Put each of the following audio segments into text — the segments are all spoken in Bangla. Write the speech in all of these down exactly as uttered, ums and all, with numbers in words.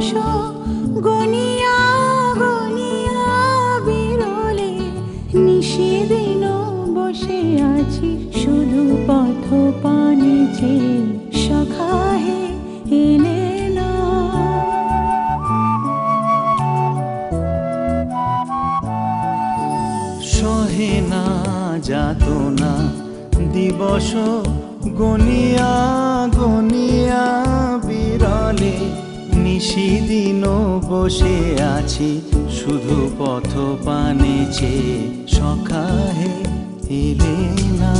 গনিয়া গনিয়া বিরলে নিশিদিন বসে আছি শুধু পথ পানে চেয়ে সখা হে এলে না। সহে না যাতনা দিবস গনিয়া গনিয়া বিরলে নিশিদিন বসে আছি শুধু পথ পানে চেয়ে সখা হে এলে না।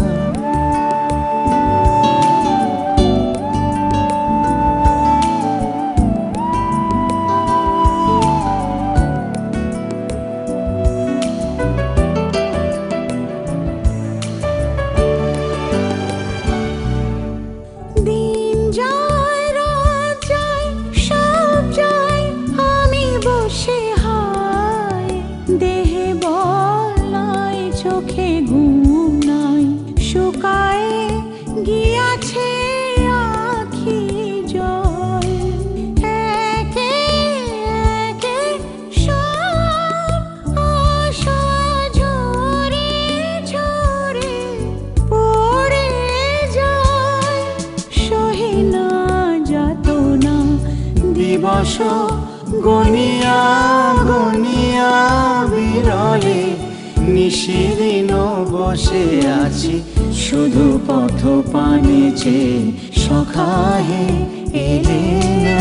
চোখে ঘুম নাই শুকায় গিয়াছে আখি জল একে একে সব আশা ঝরে ঝরে পড়ে যায়। সহে না যাতনা দিবস গনিয়া গনিয়া বিরলে নিশিদিন বসে আছি শুধু পথ পানে চেয়ে সখা হে এলে না।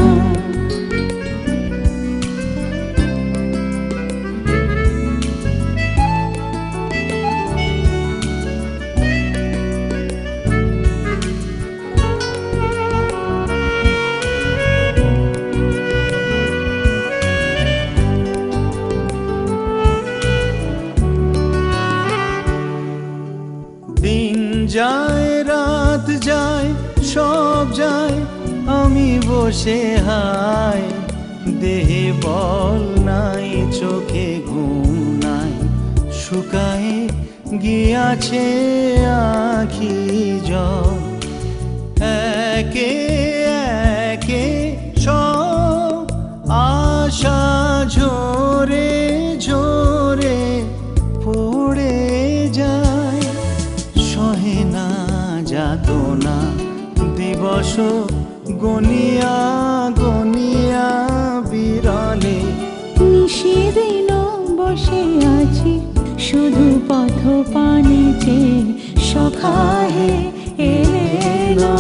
দিন যায় রাত যায় সব যায় আমি বসে হাই দেহে বল নাই চোখে ঘুম নাই শুকায় গিয়াছে আখি জল একে একে সব আশা ঝরে ঝরে পড়ে যায়। সহে না যাতনা দিবস গনিয়া গনিয়া বিরলে নিশিদিন বসে আছি শুধু পথ পানে চেয়ে সখা হে এলে না।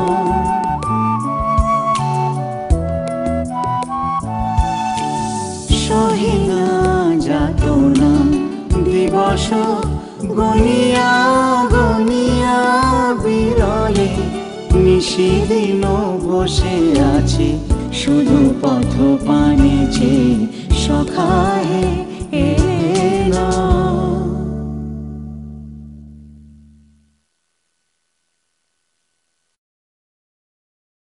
সহে না যাতনা দিবস গনিয়া গনিয়া বিরলে নিশিদিন বসে আছি শুধু পথ পানে চেয়ে সখা হে